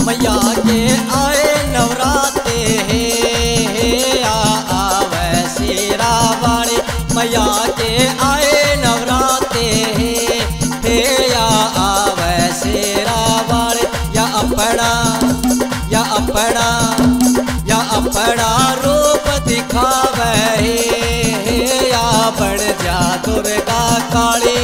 मैया के आए नवराते आवे शेरा वाले मैया के आए नवराते आवे शेरा वाले या अपना रूप दिखावे या बन जा दुर्गा काली।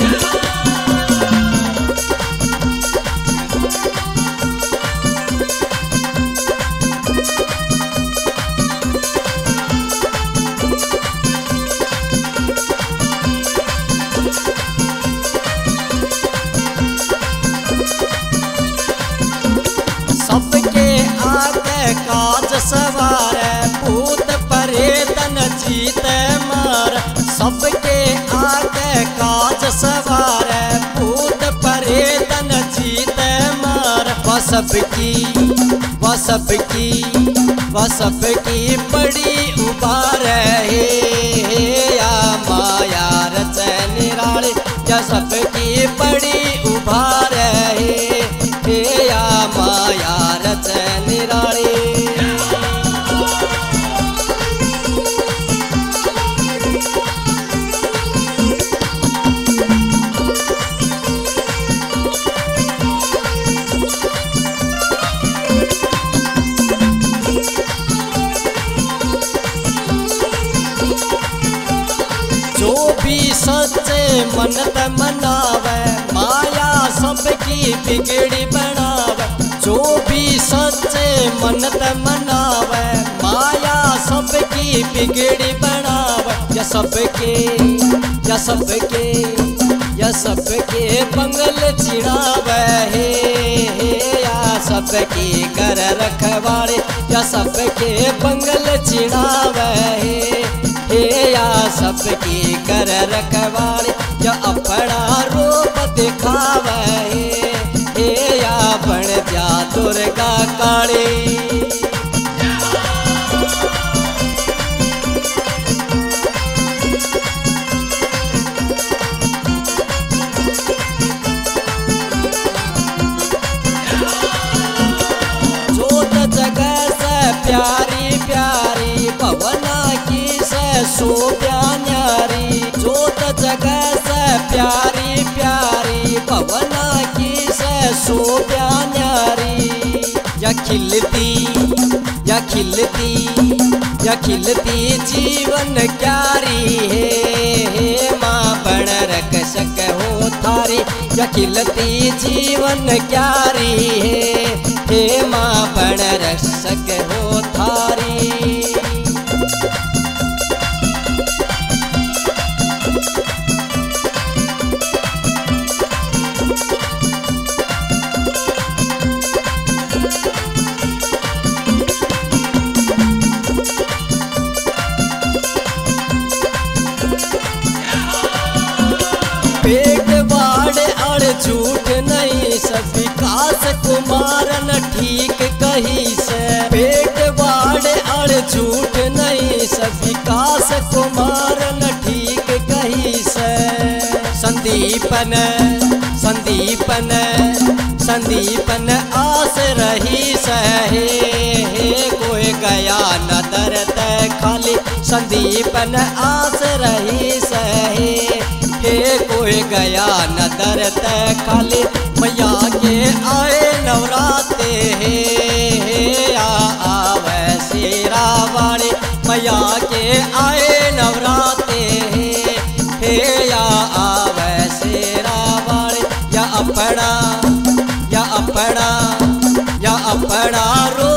सबके आगे काज सवार भूत परेतन जीत मार। सबके आगे काज सवार भूत परेतन जीत मार। वह सबकी बड़ी उबार या माया रच निराली या सबकी बड़ी उबार या माया रच निराली। जो भी सच्चे मनत मनावे माया सबकी बिगड़ी बनावे। जो भी सच्चे मनत मनावे माया सबकी बिगड़ी बनावे। या सबके बंगल चिड़ावे या सबकी कर रखवाले या सबके बंगल चिड़ावे या सबकी कर रखवाले या अपना रूप दिखावे या बन जा दुर्गा काली। जोत जगह से प्यारी प्यारी भवना की से शोभा न्यारी। जोत जगह से प्यारी प्यारी भवना की से शोभा न्यारी। या खिलती जीवन क्यारी माँ बन रख सक हो थारी। या खिलती जीवन क्यारी माँ बन रख सक हो थारी। पेट बाढ़ अड़ झूठ नहीं सब विकास कुमारन ठीक कही से। पेट बाढ़ अड़ झूठ नहीं सब विकास कुमारन ठीक कही से। संदीपन आस रही सहे कोई गया न दर तय खाली। संदीपन आस रही सहे कोई गया न दर तय खाली। मैया के आए नवराते आवे शेरा वाले मैया के आए नवराते आवे शेरा वाले या अपना रो